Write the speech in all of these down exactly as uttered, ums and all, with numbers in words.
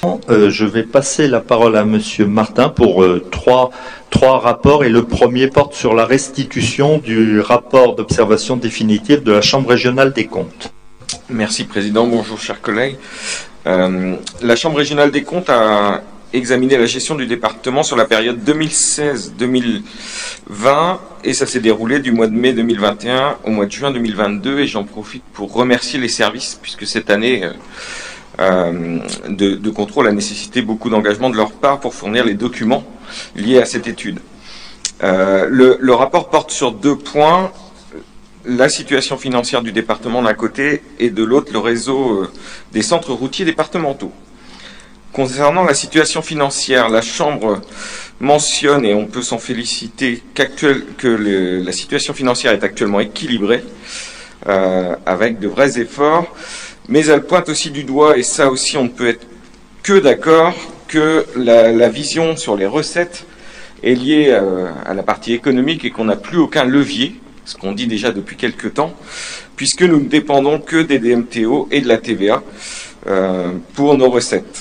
Euh, je vais passer la parole à Monsieur Martin pour euh, trois, trois rapports, et le premier porte sur la restitution du rapport d'observation définitive de la Chambre régionale des comptes. Merci Président, bonjour chers collègues. Euh, la Chambre régionale des comptes a examiné la gestion du département sur la période deux mille seize deux mille vingt et ça s'est déroulé du mois de mai deux mille vingt et un au mois de juin deux mille vingt-deux, et j'en profite pour remercier les services puisque cette année euh, euh, de, de contrôle a nécessité beaucoup d'engagement de leur part pour fournir les documents liés à cette étude. Euh, le, le rapport porte sur deux points: la situation financière du département d'un côté et de l'autre le réseau euh, des centres routiers départementaux. Concernant la situation financière, la Chambre mentionne, et on peut s'en féliciter, qu'actuel, que le, la situation financière est actuellement équilibrée, euh, avec de vrais efforts, mais elle pointe aussi du doigt, et ça aussi on ne peut être que d'accord, que la, la vision sur les recettes est liée euh, à la partie économique et qu'on n'a plus aucun levier, ce qu'on dit déjà depuis quelques temps, puisque nous ne dépendons que des D M T O et de la T V A euh, pour nos recettes.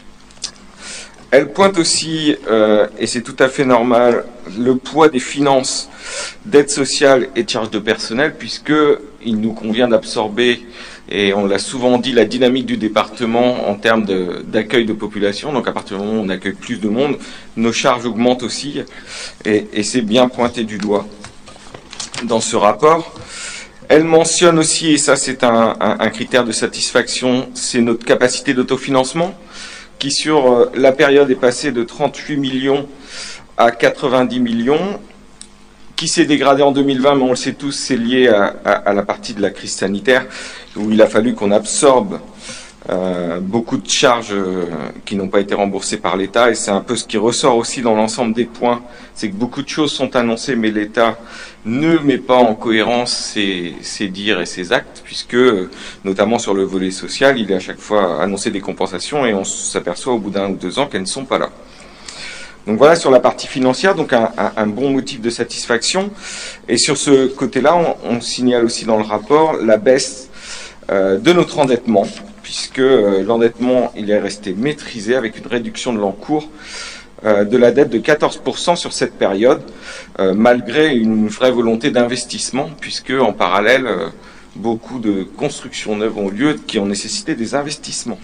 Elle pointe aussi, euh, et c'est tout à fait normal, le poids des finances d'aide sociale et de charges de personnel, puisqu'il nous convient d'absorber, et on l'a souvent dit, la dynamique du département en termes d'accueil de, de population. Donc à partir du moment où on accueille plus de monde, nos charges augmentent aussi, et, et c'est bien pointé du doigt dans ce rapport. Elle mentionne aussi, et ça c'est un, un, un critère de satisfaction, c'est notre capacité d'autofinancement, qui sur la période est passée de trente-huit millions à quatre-vingt-dix millions, qui s'est dégradé en deux mille vingt, mais on le sait tous, c'est lié à, à, à la partie de la crise sanitaire, où il a fallu qu'on absorbe euh, beaucoup de charges euh, qui n'ont pas été remboursées par l'État, et c'est un peu ce qui ressort aussi dans l'ensemble des points, c'est que beaucoup de choses sont annoncées, mais l'État ne met pas en cohérence ses, ses dires et ses actes, puisque, notamment sur le volet social, il est à chaque fois annoncé des compensations, et on s'aperçoit au bout d'un ou deux ans qu'elles ne sont pas là. Donc voilà sur la partie financière, donc un, un, un bon motif de satisfaction. Et sur ce côté-là, on, on signale aussi dans le rapport la baisse euh, de notre endettement, puisque euh, l'endettement il est resté maîtrisé avec une réduction de l'encours euh, de la dette de quatorze pour cent sur cette période, euh, malgré une vraie volonté d'investissement, puisque en parallèle, euh, beaucoup de constructions neuves ont lieu qui ont nécessité des investissements.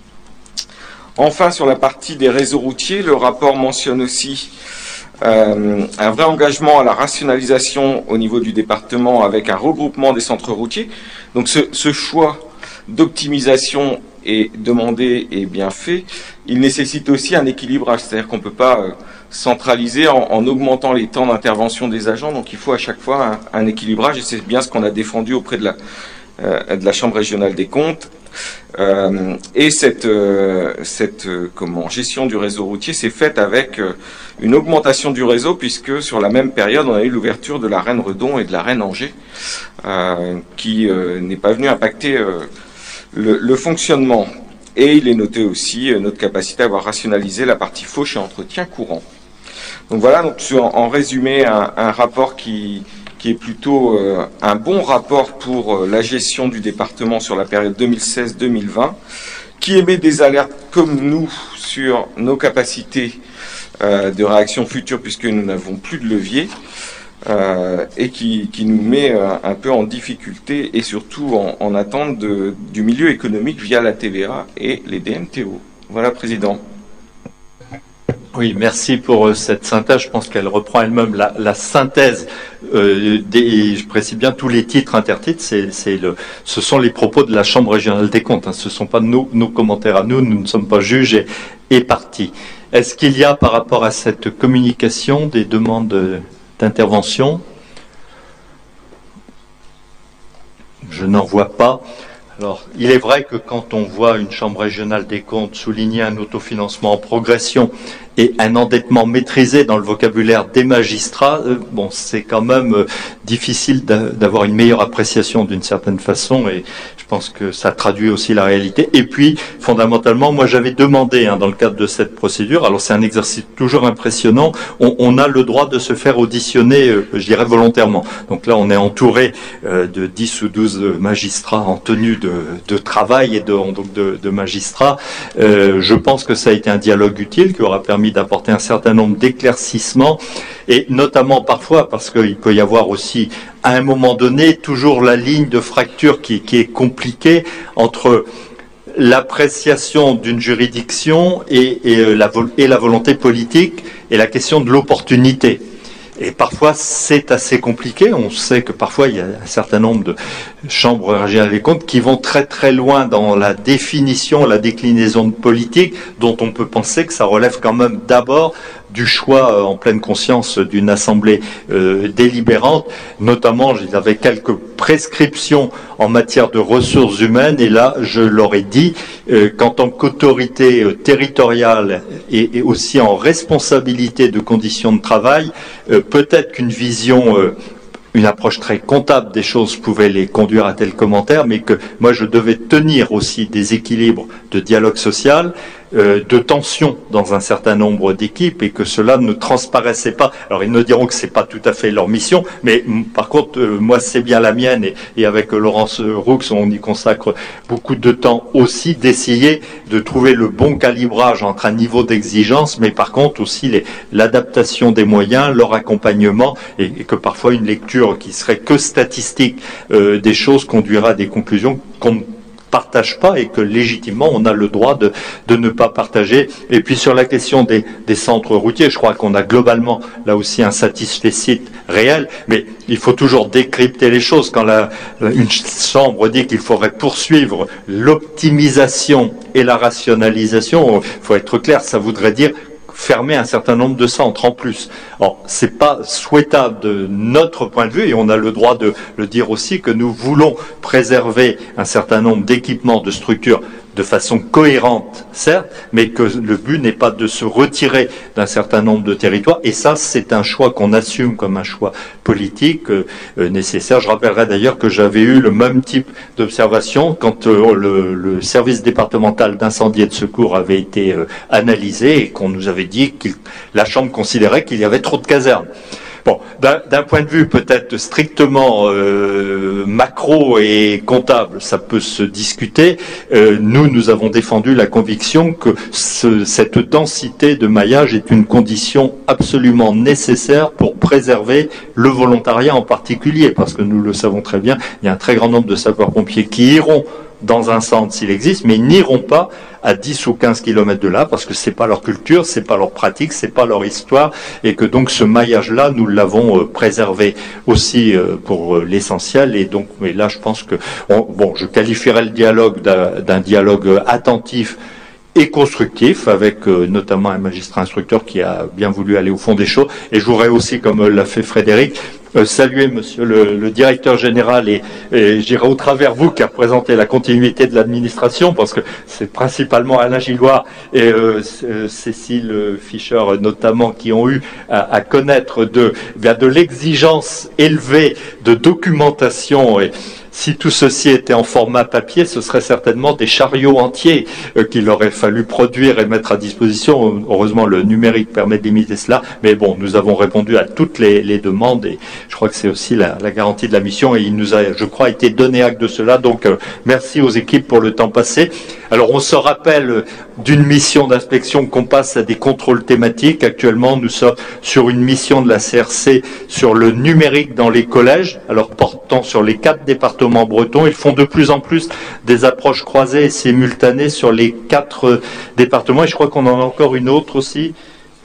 Enfin, sur la partie des réseaux routiers, le rapport mentionne aussi euh, un vrai engagement à la rationalisation au niveau du département avec un regroupement des centres routiers. Donc ce, ce choix d'optimisation est demandé et bien fait. Il nécessite aussi un équilibrage, c'est-à-dire qu'on ne peut pas euh, centraliser en, en augmentant les temps d'intervention des agents. Donc il faut à chaque fois un, un équilibrage, et c'est bien ce qu'on a défendu auprès de la, euh, de la Chambre régionale des comptes. Euh, et cette, euh, cette euh, comment, gestion du réseau routier s'est faite avec euh, une augmentation du réseau, puisque sur la même période on a eu l'ouverture de la Rennes-Redon et de la Rennes-Angers, euh, qui euh, n'est pas venu impacter euh, le, le fonctionnement. Et il est noté aussi euh, notre capacité à avoir rationalisé la partie fauche et entretien courant. Donc voilà, donc sur, en résumé, un, un rapport qui qui est plutôt euh, un bon rapport pour euh, la gestion du département sur la période deux mille seize deux mille vingt, qui émet des alertes comme nous sur nos capacités euh, de réaction future, puisque nous n'avons plus de levier, euh, et qui, qui nous met euh, un peu en difficulté, et surtout en, en attente de, du milieu économique via la T V A et les D M T O. Voilà, Président. Oui, merci pour euh, cette synthèse. Je pense qu'elle reprend elle-même la, la synthèse euh, des, je précise bien, tous les titres intertitres. C'est, c'est le, ce sont les propos de la Chambre régionale des comptes. Hein. Ce ne sont pas nos, nos commentaires à nous. Nous ne sommes pas juges et, et partis. Est-ce qu'il y a, par rapport à cette communication, des demandes d'intervention? Je n'en vois pas. Alors, il est vrai que quand on voit une Chambre régionale des comptes souligner un autofinancement en progression et un endettement maîtrisé dans le vocabulaire des magistrats, euh, bon, c'est quand même euh, difficile d'avoir une meilleure appréciation d'une certaine façon, et je pense que ça traduit aussi la réalité. Et puis, fondamentalement, moi j'avais demandé, hein, dans le cadre de cette procédure, alors c'est un exercice toujours impressionnant, on, on a le droit de se faire auditionner, euh, je dirais volontairement. Donc là, on est entouré euh, de dix ou douze magistrats en tenue de de, de travail et de, donc de, de magistrats. Euh, je pense que ça a été un dialogue utile qui aura permis d'apporter un certain nombre d'éclaircissements, et notamment parfois parce qu'il peut y avoir aussi, à un moment donné, toujours la ligne de fracture qui, qui est compliquée entre l'appréciation d'une juridiction et, et, la, et la volonté politique et la question de l'opportunité. Et parfois, c'est assez compliqué. On sait que parfois, il y a un certain nombre de chambres régionales des comptes qui vont très très loin dans la définition, la déclinaison de politique, dont on peut penser que ça relève quand même d'abord du choix euh, en pleine conscience d'une assemblée euh, délibérante. Notamment, il y avait quelques prescriptions en matière de ressources humaines, et là, je leur ai dit euh, qu'en tant qu'autorité euh, territoriale et, et aussi en responsabilité de conditions de travail, euh, peut-être qu'une vision euh, une approche très comptable des choses pouvait les conduire à tel commentaire, mais que moi je devais tenir aussi des équilibres de dialogue social, euh, de tension dans un certain nombre d'équipes, et que cela ne transparaissait pas. Alors ils me diront que c'est pas tout à fait leur mission, mais par contre euh, moi c'est bien la mienne, et, et avec Laurence Roux on y consacre beaucoup de temps aussi, d'essayer de trouver le bon calibrage entre un niveau d'exigence, mais par contre aussi l'adaptation des moyens, leur accompagnement, et, et que parfois une lecture qui serait que statistique euh, des choses conduira à des conclusions qu'on ne partage pas, et que légitimement on a le droit de, de ne pas partager. Et puis sur la question des, des centres routiers, je crois qu'on a globalement là aussi un satisfecit réel, mais il faut toujours décrypter les choses. Quand la, une chambre dit qu'il faudrait poursuivre l'optimisation et la rationalisation, il faut être clair, ça voudrait dire fermer un certain nombre de centres en plus. Alors, c'est pas souhaitable de notre point de vue, et on a le droit de le dire aussi, que nous voulons préserver un certain nombre d'équipements, de structures de façon cohérente, certes, mais que le but n'est pas de se retirer d'un certain nombre de territoires, et ça, c'est un choix qu'on assume comme un choix politique euh, nécessaire. Je rappellerai d'ailleurs que j'avais eu le même type d'observation quand euh, le, le service départemental d'incendie et de secours avait été euh, analysé, et qu'on nous avait dit que la Chambre considérait qu'il y avait trop de casernes. Bon, d'un point de vue peut-être strictement euh, macro et comptable, ça peut se discuter. Euh, nous, nous avons défendu la conviction que ce, cette densité de maillage est une condition absolument nécessaire pour préserver le volontariat en particulier, parce que nous le savons très bien, il y a un très grand nombre de sapeurs-pompiers qui iront dans un centre s'il existe, mais ils n'iront pas à dix ou quinze kilomètres de là, parce que c'est pas leur culture, c'est pas leur pratique, c'est pas leur histoire, et que donc ce maillage-là, nous l'avons euh, préservé aussi euh, pour euh, l'essentiel. Et donc, mais là, je pense que, on, bon, je qualifierais le dialogue d'un dialogue attentif et constructif, avec euh, notamment un magistrat instructeur qui a bien voulu aller au fond des choses. Et je voudrais aussi, comme euh, l'a fait Frédéric, euh, saluer monsieur le, le directeur général, et, et j'irai au travers vous qui a représenté la continuité de l'administration, parce que c'est principalement Alain Gilloire et euh, Cécile Fischer notamment qui ont eu à, à connaître de, bien de l'exigence élevée de documentation. Et si tout ceci était en format papier, ce serait certainement des chariots entiers euh, qu'il aurait fallu produire et mettre à disposition. Heureusement, le numérique permet de limiter cela. Mais bon, nous avons répondu à toutes les, les demandes, et je crois que c'est aussi la, la garantie de la mission, et il nous a, je crois, été donné acte de cela. Donc, euh, merci aux équipes pour le temps passé. Alors, on se rappelle d'une mission d'inspection qu'on passe à des contrôles thématiques. Actuellement, nous sommes sur une mission de la C R C sur le numérique dans les collèges, alors portant sur les quatre départements bretons. Ils font de plus en plus des approches croisées et simultanées sur les quatre départements, et je crois qu'on en a encore une autre aussi.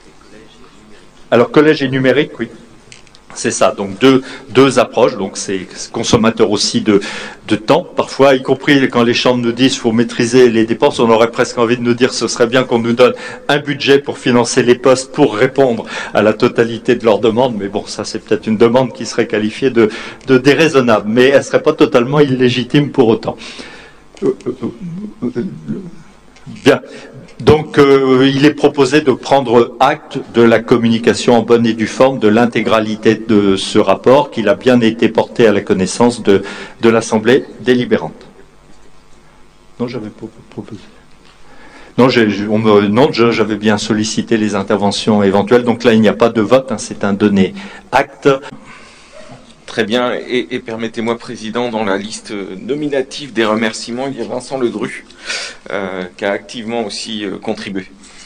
Alors, collège et numérique, oui. C'est ça, donc deux, deux approches, donc c'est consommateur aussi de, de temps, parfois, y compris quand les chambres nous disent qu'il faut maîtriser les dépenses, on aurait presque envie de nous dire ce serait bien qu'on nous donne un budget pour financer les postes, pour répondre à la totalité de leurs demandes, mais bon, ça c'est peut-être une demande qui serait qualifiée de, de déraisonnable, mais elle ne serait pas totalement illégitime pour autant. Bien. Donc, euh, il est proposé de prendre acte de la communication en bonne et due forme de l'intégralité de ce rapport, qu'il a bien été porté à la connaissance de, de l'Assemblée délibérante. Non, j'avais pas proposé. Non, j'avais bien sollicité les interventions éventuelles. Donc là, il n'y a pas de vote, hein, c'est un donné acte. Très bien. Et, et permettez-moi, Président, dans la liste nominative des remerciements, il y a Vincent Ledru, euh, qui a activement aussi euh, contribué.